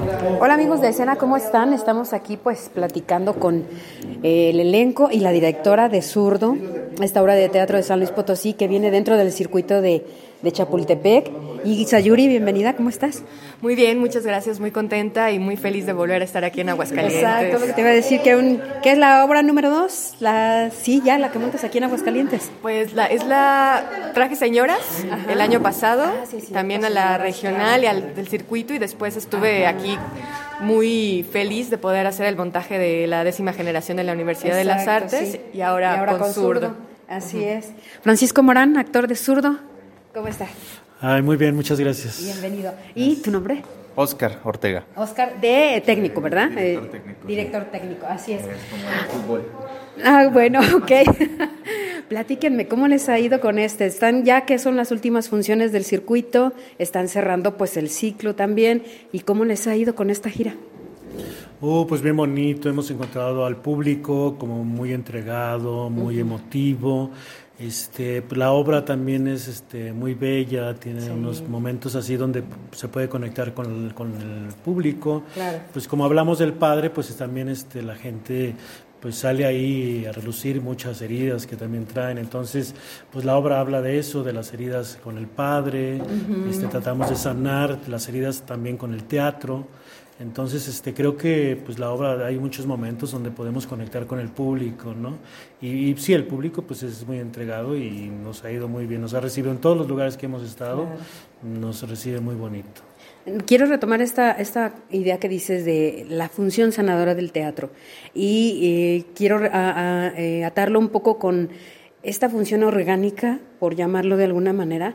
Hola amigos de Escena, ¿cómo están? Estamos aquí pues platicando con el elenco y la directora de Zurdo, esta obra de teatro de San Luis Potosí que viene dentro del circuito de Chapultepec. Y Sayuri, bienvenida, ¿cómo estás? Muy bien, muchas gracias, muy contenta y muy feliz de volver a estar aquí en Aguascalientes. Exacto, lo que te iba a decir, que es la obra número 2, la que montas aquí en Aguascalientes. Pues es la Traje Señoras. Ajá. El año pasado, también a la regional y al del circuito, y después estuve aquí muy feliz de poder hacer el montaje de la 10ª generación de la Universidad de las Artes, sí. y ahora con Zurdo. Así es. Francisco Morán, actor de Zurdo, ¿cómo estás? Ay, muy bien, muchas gracias. Bienvenido. ¿Y tu nombre? Óscar Ortega. Óscar, de técnico, ¿verdad? Director técnico. Director técnico, así es. Es como el fútbol. Ah, bueno, ok. Platíquenme, ¿cómo les ha ido con este? Están ya que son las últimas funciones del circuito, están cerrando pues el ciclo también, ¿y cómo les ha ido con esta gira? Pues bien bonito, hemos encontrado al público como muy entregado, muy emotivo. La obra también es muy bella, tiene unos momentos así donde se puede conectar con el público. Claro. Pues como hablamos del padre, pues también la gente pues sale ahí a relucir muchas heridas que también traen. Entonces, pues la obra habla de eso, de las heridas con el padre. Tratamos de sanar las heridas también con el teatro. Entonces, creo que pues la obra, hay muchos momentos donde podemos conectar con el público, ¿no? Y sí, el público pues es muy entregado y nos ha ido muy bien, nos ha recibido en todos los lugares que hemos estado, nos recibe muy bonito. Quiero retomar esta idea que dices de la función sanadora del teatro y quiero atarlo un poco con esta función orgánica, por llamarlo de alguna manera,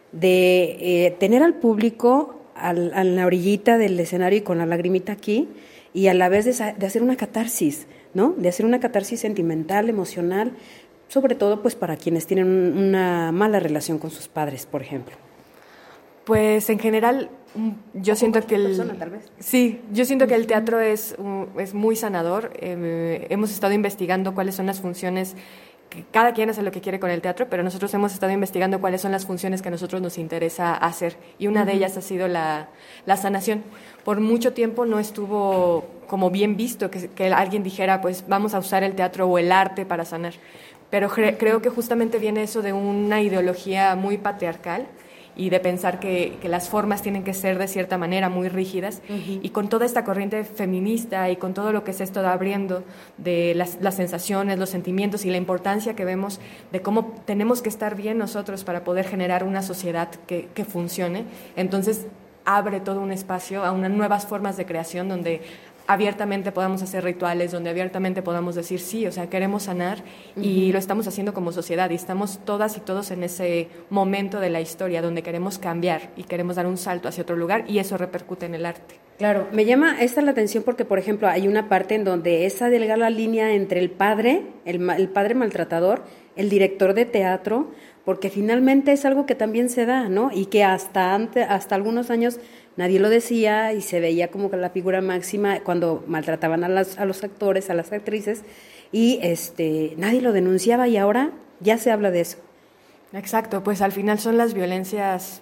de tener al público a la orillita del escenario y con la lagrimita aquí, y a la vez de hacer una catarsis, ¿no? De hacer una catarsis sentimental, emocional, sobre todo pues para quienes tienen una mala relación con sus padres, por ejemplo. Pues en general yo siento que yo siento que el teatro es muy sanador. Hemos estado investigando cuáles son las funciones. Cada quien hace lo que quiere con el teatro, pero nosotros hemos estado investigando cuáles son las funciones que a nosotros nos interesa hacer, y una de ellas ha sido la sanación. Por mucho tiempo no estuvo como bien visto que alguien dijera, pues vamos a usar el teatro o el arte para sanar, pero creo que justamente viene eso de una ideología muy patriarcal y de pensar que las formas tienen que ser de cierta manera muy rígidas, y con toda esta corriente feminista y con todo lo que se está abriendo de las sensaciones, los sentimientos y la importancia que vemos de cómo tenemos que estar bien nosotros para poder generar una sociedad que funcione, entonces abre todo un espacio a unas nuevas formas de creación donde abiertamente podamos hacer rituales, donde abiertamente podamos decir sí, o sea, queremos sanar, y lo estamos haciendo como sociedad, y estamos todas y todos en ese momento de la historia donde queremos cambiar y queremos dar un salto hacia otro lugar, y eso repercute en el arte. Claro, me llama esta la atención porque, por ejemplo, hay una parte en donde esa delgada línea entre el padre, el padre maltratador, el director de teatro, porque finalmente es algo que también se da, ¿no? Y que hasta algunos años nadie lo decía y se veía como que la figura máxima cuando maltrataban a los actores, a las actrices, y nadie lo denunciaba, y ahora ya se habla de eso. Exacto, pues al final son las violencias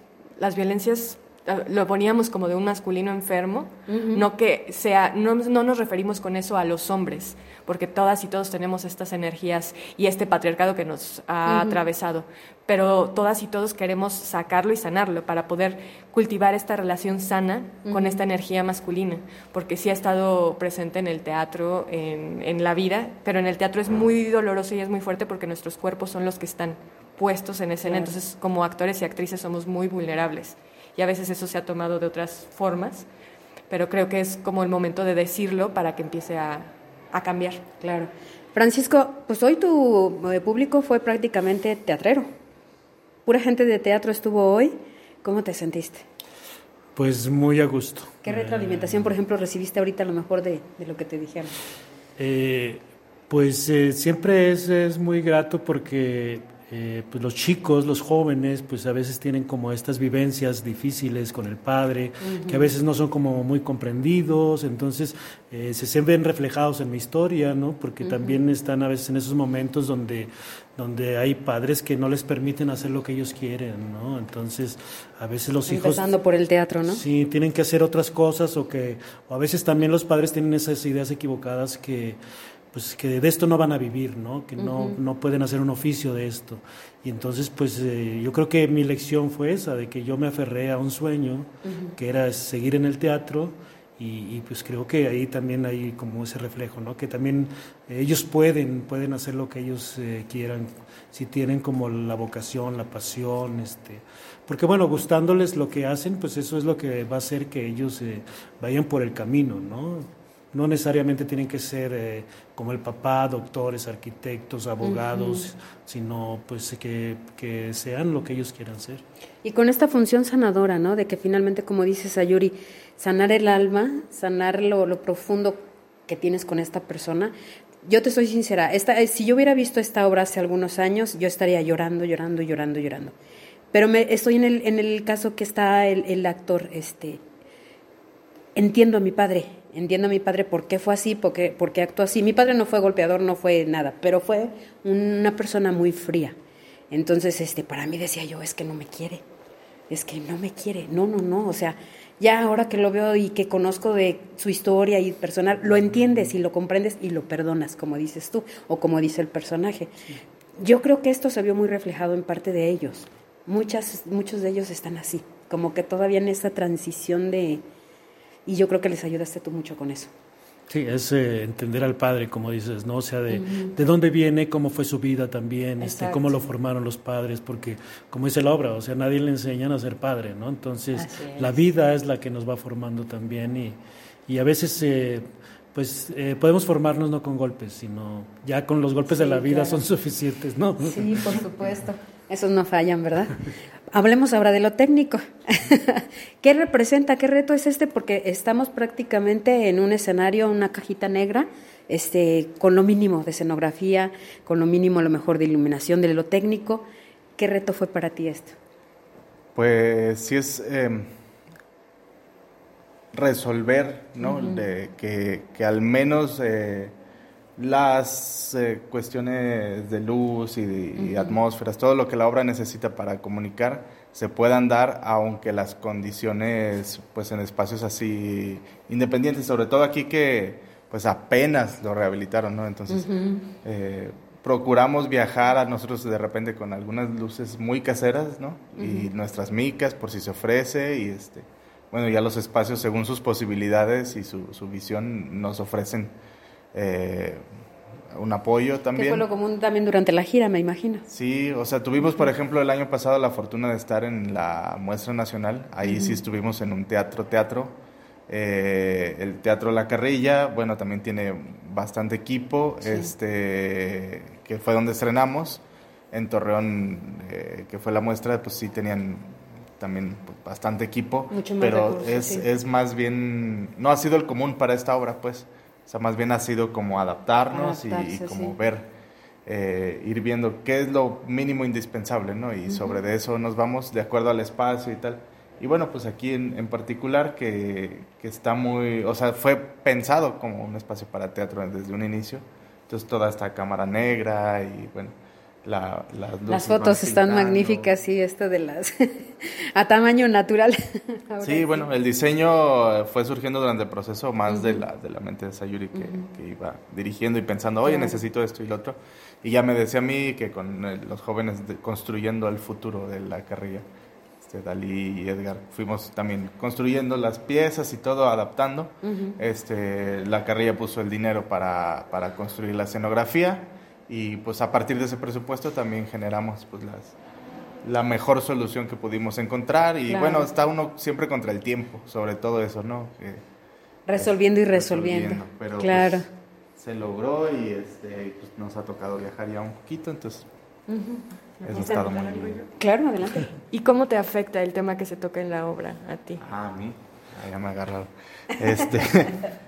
lo poníamos como de un masculino enfermo, no que sea, no nos referimos con eso a los hombres, porque todas y todos tenemos estas energías y este patriarcado que nos ha atravesado, pero todas y todos queremos sacarlo y sanarlo para poder cultivar esta relación sana con esta energía masculina, porque sí ha estado presente en el teatro, en la vida, pero en el teatro es muy doloroso y es muy fuerte porque nuestros cuerpos son los que están puestos en escena, entonces como actores y actrices somos muy vulnerables. Y a veces eso se ha tomado de otras formas, pero creo que es como el momento de decirlo para que empiece a cambiar. Claro. Francisco, pues hoy tu público fue prácticamente teatrero. Pura gente de teatro estuvo hoy. ¿Cómo te sentiste? Pues muy a gusto. ¿Qué retroalimentación, por ejemplo, recibiste ahorita a lo mejor de lo que te dijeron? Siempre es muy grato porque pues los chicos, los jóvenes, pues a veces tienen como estas vivencias difíciles con el padre, que a veces no son como muy comprendidos, entonces se ven reflejados en mi historia, ¿no? Porque también están a veces en esos momentos donde hay padres que no les permiten hacer lo que ellos quieren, ¿no? Entonces, a veces los hijos... Empezando por el teatro, ¿no? Sí, tienen que hacer otras cosas o a veces también los padres tienen esas ideas equivocadas que de esto no van a vivir, ¿no? Que no pueden hacer un oficio de esto. Y entonces, pues yo creo que mi lección fue esa, de que yo me aferré a un sueño, que era seguir en el teatro, y pues creo que ahí también hay como ese reflejo, ¿no? Que también ellos pueden hacer lo que ellos quieran, si tienen como la vocación, la pasión, porque bueno, gustándoles lo que hacen, pues eso es lo que va a hacer que ellos vayan por el camino, ¿no? No necesariamente tienen que ser como el papá, doctores, arquitectos, abogados, sino pues que sean lo que ellos quieran ser. Y con esta función sanadora, ¿no? De que finalmente, como dice Sayuri, sanar el alma, sanar lo profundo que tienes con esta persona. Yo te soy sincera, si yo hubiera visto esta obra hace algunos años, yo estaría llorando. Pero estoy en el caso que está el actor, entiendo a mi padre por qué fue así, por qué actuó así. Mi padre no fue golpeador, no fue nada, pero fue una persona muy fría. Entonces, para mí decía yo, es que no me quiere, no, o sea, ya ahora que lo veo y que conozco de su historia y personal, lo entiendes y lo comprendes y lo perdonas, como dices tú, o como dice el personaje. Yo creo que esto se vio muy reflejado en parte de ellos. Muchos de ellos están así, como que todavía en esa transición y yo creo que les ayudaste tú mucho con eso. Sí, es entender al padre, como dices, ¿no? O sea, de dónde viene, cómo fue su vida también, cómo lo formaron los padres, porque, como dice la obra, o sea, nadie le enseñan a ser padre, ¿no? Entonces, la vida es la que nos va formando también y a veces, podemos formarnos no con golpes, sino ya con los golpes de la vida son suficientes, ¿no? Sí, por supuesto. Esos no fallan, ¿verdad? Hablemos ahora de lo técnico. ¿Qué representa, qué reto es Porque estamos prácticamente en un escenario, una cajita negra, con lo mínimo de escenografía, con lo mínimo a lo mejor de iluminación, de lo técnico. ¿Qué reto fue para ti esto? Pues sí es resolver, ¿no? De que al menos las cuestiones de luz y atmósferas, todo lo que la obra necesita para comunicar, se puedan dar, aunque las condiciones, pues en espacios así independientes, sobre todo aquí que pues apenas lo rehabilitaron, ¿no? Entonces procuramos viajar a nosotros de repente con algunas luces muy caseras, ¿no? Y nuestras micas por si se ofrece y bueno, ya los espacios según sus posibilidades y su visión nos ofrecen un apoyo también. Que fue lo común también durante la gira, me imagino. Sí, o sea, tuvimos, por ejemplo, el año pasado la fortuna de estar en la muestra nacional. Ahí sí estuvimos en un teatro. El Teatro La Carrilla, bueno, también tiene bastante equipo, que fue donde estrenamos. En Torreón, que fue la muestra, pues sí tenían también bastante equipo. Mucho más pero recursos, es más bien, no ha sido el común para esta obra, pues. O sea, más bien ha sido como adaptarnos y como ver, ir viendo qué es lo mínimo indispensable, ¿no? Y sobre eso nos vamos de acuerdo al espacio y tal. Y bueno, pues aquí en particular que está muy, o sea, fue pensado como un espacio para teatro desde un inicio. Entonces toda esta cámara negra y bueno, las fotos están magníficas, sí, esto de las a tamaño natural. Sí, bueno, el diseño fue surgiendo durante el proceso más de la mente de Sayuri que iba dirigiendo y pensando, oye, necesito esto y lo otro. Y ya me decía a mí que con los jóvenes construyendo el futuro de La Carrilla, Dalí y Edgar, fuimos también construyendo las piezas y todo, adaptando. La Carrilla puso el dinero para construir la escenografía. Y pues a partir de ese presupuesto también generamos pues la mejor solución que pudimos encontrar y bueno, está uno siempre contra el tiempo, sobre todo eso, ¿no? Resolviendo y resolviendo. Pero claro. Pues, se logró y pues nos ha tocado viajar ya un poquito, entonces eso ha estado muy bien. Claro, adelante. ¿Y cómo te afecta el tema que se toca en la obra a ti? A mí, ya me agarraron.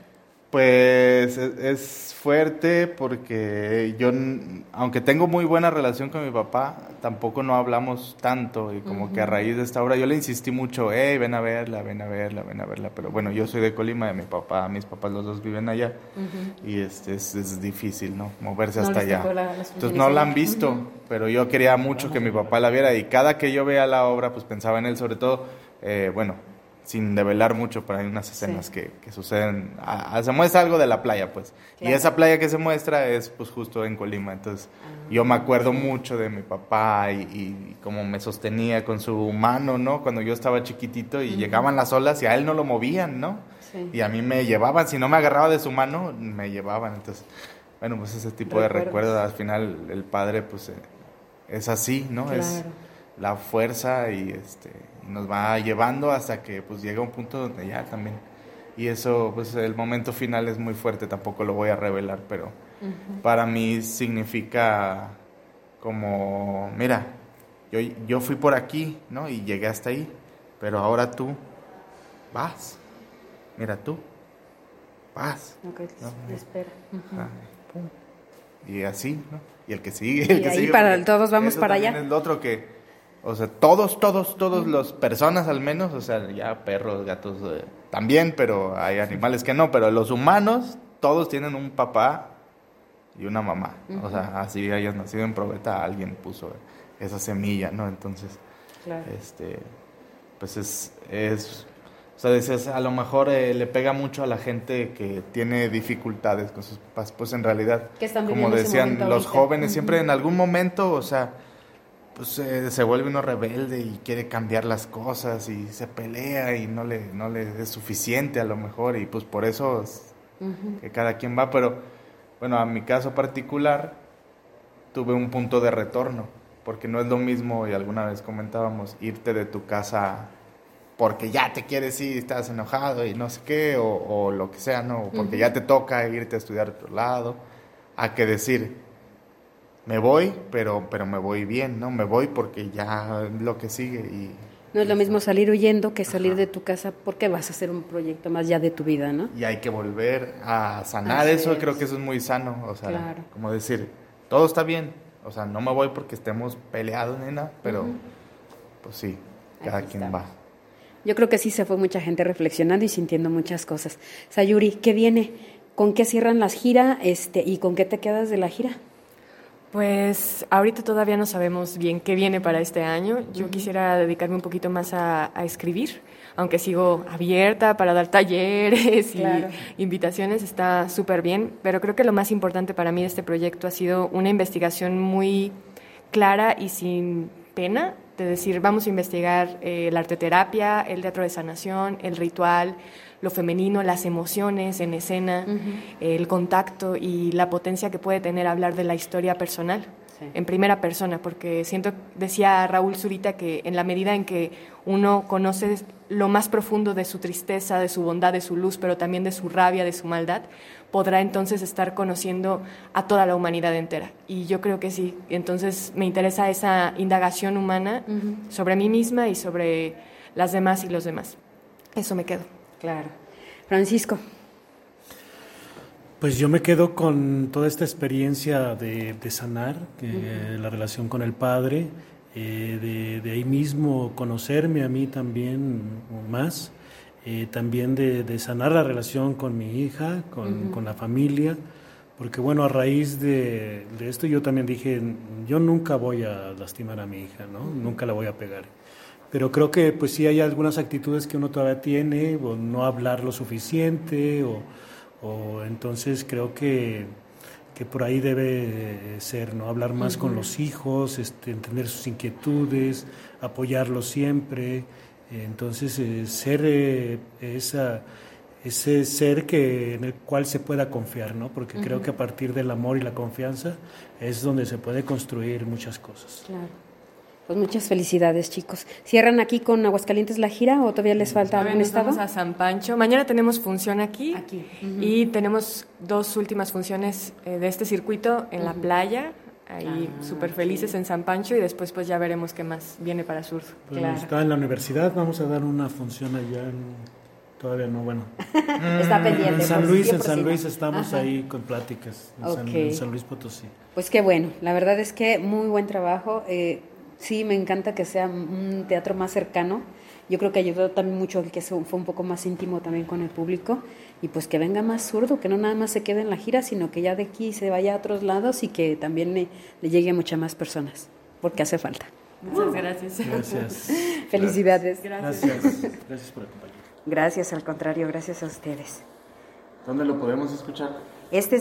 Pues es fuerte porque yo, aunque tengo muy buena relación con mi papá, tampoco no hablamos tanto y como que a raíz de esta obra yo le insistí mucho, hey, ven a verla, pero bueno, yo soy de Colima, mis papás los dos viven allá y es difícil, ¿no? Moverse hasta allá. Entonces no la han visto, pero yo quería mucho que mi papá la viera y cada que yo veía la obra pues pensaba en él, sobre todo, sin develar mucho, pero hay unas escenas que suceden, se muestra algo de la playa, pues, claro. Y esa playa que se muestra es, pues, justo en Colima, entonces, yo me acuerdo mucho de mi papá y cómo me sostenía con su mano, ¿no?, cuando yo estaba chiquitito y llegaban las olas y a él no lo movían, ¿no?, y a mí me llevaban, si no me agarraba de su mano, me llevaban, entonces, bueno, pues, ese tipo de recuerdos, al final, el padre, pues, es así, ¿no?, claro. Es la fuerza y nos va llevando hasta que pues llega un punto donde ya también, y eso pues el momento final es muy fuerte, tampoco lo voy a revelar, pero para mí significa como, mira, yo fui por aquí, ¿no?, y llegué hasta ahí, pero ahora tú vas, mira tú vas, okay, ¿no? Espera. Y así, ¿no?, y el que sigue, el que ahí sigue, para todos vamos para allá. Es lo otro que, o sea, todos las personas al menos, o sea, ya perros, gatos también, pero hay animales que no, pero los humanos, todos tienen un papá y una mamá, o sea, así hayas nacido en probeta, alguien puso esa semilla, ¿no? Entonces, claro. Pues o sea, decías, a lo mejor le pega mucho a la gente que tiene dificultades con sus papás, pues en realidad, como decían los jóvenes, siempre en algún momento, o sea, pues se vuelve uno rebelde y quiere cambiar las cosas y se pelea y no le es suficiente a lo mejor, y pues por eso que cada quien va, pero bueno, a mi caso particular tuve un punto de retorno, porque no es lo mismo, y alguna vez comentábamos, irte de tu casa porque ya te quieres ir, estás enojado y no sé qué, o lo que sea, ¿no? O porque ya te toca irte a estudiar a otro lado, a que decir, me voy, pero me voy bien, ¿no? Me voy porque ya lo que sigue. Y no es lo mismo salir huyendo que salir de tu casa porque vas a hacer un proyecto más ya de tu vida, ¿no? Y hay que volver a sanar eso, creo que eso es muy sano, o sea, claro. Como decir, todo está bien, o sea, no me voy porque estemos peleados, nena, pero pues sí, cada quien va. Yo creo que sí se fue mucha gente reflexionando y sintiendo muchas cosas. Sayuri, ¿qué viene? ¿Con qué cierran las giras y con qué te quedas de la gira? Pues ahorita todavía no sabemos bien qué viene para este año. Yo quisiera dedicarme un poquito más a escribir, aunque sigo abierta para dar talleres y invitaciones, está súper bien, pero creo que lo más importante para mí de este proyecto ha sido una investigación muy clara y sin pena, de decir, vamos a investigar la arteterapia, el teatro de sanación, el ritual, lo femenino, las emociones en escena, el contacto y la potencia que puede tener hablar de la historia personal, en primera persona, porque decía Raúl Zurita que en la medida en que uno conoce lo más profundo de su tristeza, de su bondad, de su luz, pero también de su rabia, de su maldad, podrá entonces estar conociendo a toda la humanidad entera. Y yo creo que sí, entonces me interesa esa indagación humana sobre mí misma y sobre las demás y los demás. Eso me quedo. Claro. Francisco. Pues yo me quedo con toda esta experiencia de sanar, la relación con el padre, de ahí mismo conocerme a mí también más, también de sanar la relación con mi hija, con la familia, porque bueno, a raíz de esto yo también dije, yo nunca voy a lastimar a mi hija, ¿no? Nunca la voy a pegar. Pero creo que pues sí hay algunas actitudes que uno todavía tiene, o no hablar lo suficiente, o entonces creo que por ahí debe ser, ¿no? Hablar más con los hijos, entender sus inquietudes, apoyarlos siempre, entonces ser ese ser en el cual se pueda confiar, ¿no? Porque creo que a partir del amor y la confianza es donde se puede construir muchas cosas. Claro. Pues muchas felicidades, chicos. ¿Cierran aquí con Aguascalientes la gira o todavía les falta algún estado? Vamos a San Pancho. Mañana tenemos función aquí. Y tenemos 2 últimas funciones de este circuito en la playa. Ahí súper felices en San Pancho y después pues ya veremos qué más viene para Sur. Pues está en la universidad, vamos a dar una función allá Todavía no, bueno. Está pendiente. En San Luis estamos ahí con pláticas, en San Luis Potosí. Pues qué bueno, la verdad es que muy buen trabajo. Sí, me encanta que sea un teatro más cercano. Yo creo que ayudó también mucho el que fue un poco más íntimo también con el público, y pues que venga más zurdo, que no nada más se quede en la gira, sino que ya de aquí se vaya a otros lados y que también le llegue a muchas más personas, porque hace falta. Muchas gracias. Gracias. Felicidades. Gracias por acompañarnos. Gracias, al contrario, gracias a ustedes. ¿Dónde lo podemos escuchar? Este